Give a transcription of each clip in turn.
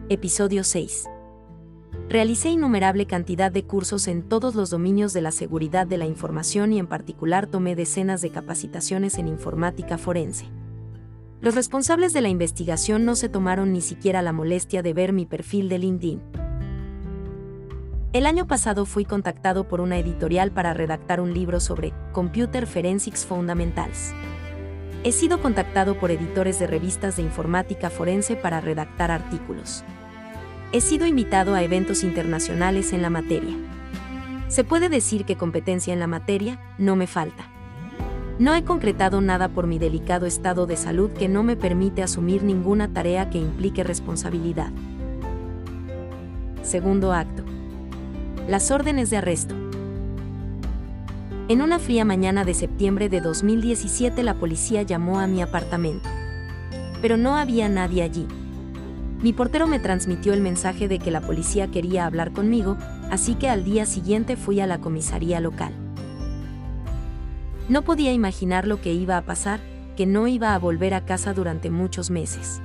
Episodio 6. Realicé innumerable cantidad de cursos en todos los dominios de la seguridad de la información y en particular tomé decenas de capacitaciones en informática forense. Los responsables de la investigación no se tomaron ni siquiera la molestia de ver mi perfil de LinkedIn. El año pasado fui contactado por una editorial para redactar un libro sobre Computer Forensics Fundamentals. He sido contactado por editores de revistas de informática forense para redactar artículos. He sido invitado a eventos internacionales en la materia. Se puede decir que competencia en la materia no me falta. No he concretado nada por mi delicado estado de salud que no me permite asumir ninguna tarea que implique responsabilidad. Segundo acto. Las órdenes de arresto. En una fría mañana de septiembre de 2017 la policía llamó a mi apartamento. Pero no había nadie allí. Mi portero me transmitió el mensaje de que la policía quería hablar conmigo, así que al día siguiente fui a la comisaría local. No podía imaginar lo que iba a pasar, que no iba a volver a casa durante muchos meses.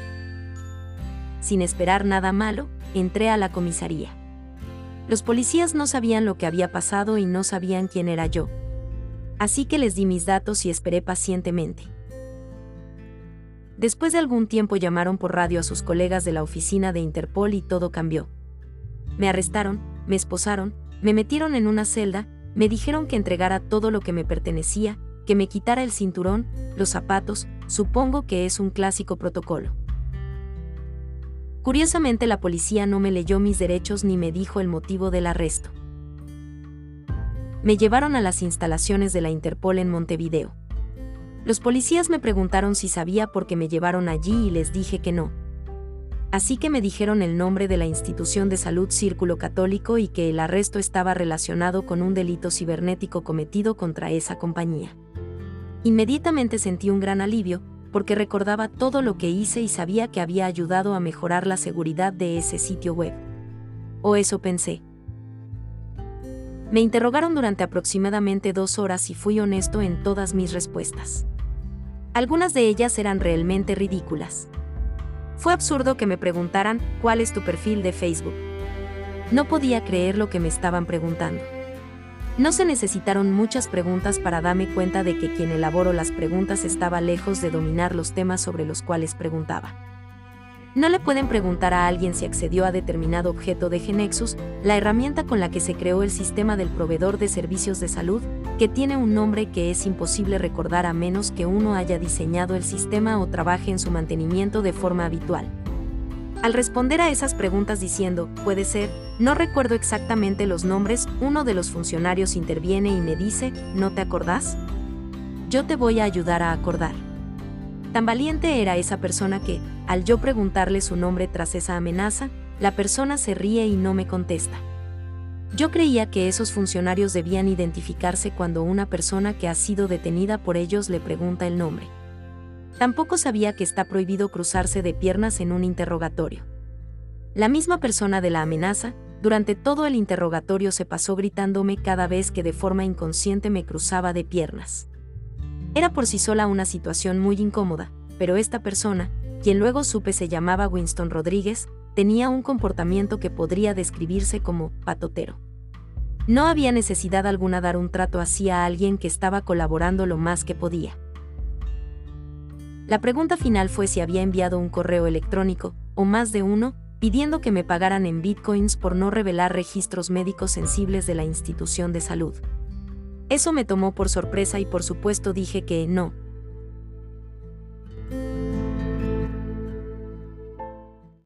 Sin esperar nada malo, entré a la comisaría. Los policías no sabían lo que había pasado y no sabían quién era yo. Así que les di mis datos y esperé pacientemente. Después de algún tiempo llamaron por radio a sus colegas de la oficina de Interpol y todo cambió. Me arrestaron, me esposaron, me metieron en una celda, me dijeron que entregara todo lo que me pertenecía, que me quitara el cinturón, los zapatos, supongo que es un clásico protocolo. Curiosamente la policía no me leyó mis derechos ni me dijo el motivo del arresto. Me llevaron a las instalaciones de la Interpol en Montevideo. Los policías me preguntaron si sabía por qué me llevaron allí y les dije que no. Así que me dijeron el nombre de la institución de salud Círculo Católico y que el arresto estaba relacionado con un delito cibernético cometido contra esa compañía. Inmediatamente sentí un gran alivio, porque recordaba todo lo que hice y sabía que había ayudado a mejorar la seguridad de ese sitio web. O eso pensé. Me interrogaron durante aproximadamente 2 horas y fui honesto en todas mis respuestas. Algunas de ellas eran realmente ridículas. Fue absurdo que me preguntaran, ¿cuál es tu perfil de Facebook? No podía creer lo que me estaban preguntando. No se necesitaron muchas preguntas para darme cuenta de que quien elaboró las preguntas estaba lejos de dominar los temas sobre los cuales preguntaba. No le pueden preguntar a alguien si accedió a determinado objeto de GeneXus, la herramienta con la que se creó el sistema del proveedor de servicios de salud, que tiene un nombre que es imposible recordar a menos que uno haya diseñado el sistema o trabaje en su mantenimiento de forma habitual. Al responder a esas preguntas diciendo, puede ser, no recuerdo exactamente los nombres, uno de los funcionarios interviene y me dice, ¿no te acordás? Yo te voy a ayudar a acordar. Tan valiente era esa persona que, al yo preguntarle su nombre tras esa amenaza, la persona se ríe y no me contesta. Yo creía que esos funcionarios debían identificarse cuando una persona que ha sido detenida por ellos le pregunta el nombre. Tampoco sabía que está prohibido cruzarse de piernas en un interrogatorio. La misma persona de la amenaza, durante todo el interrogatorio se pasó gritándome cada vez que de forma inconsciente me cruzaba de piernas. Era por sí sola una situación muy incómoda, pero esta persona, quien luego supe se llamaba Winston Rodríguez, tenía un comportamiento que podría describirse como patotero. No había necesidad alguna dar un trato así a alguien que estaba colaborando lo más que podía. La pregunta final fue si había enviado un correo electrónico, o más de uno, pidiendo que me pagaran en bitcoins por no revelar registros médicos sensibles de la institución de salud. Eso me tomó por sorpresa y por supuesto dije que no,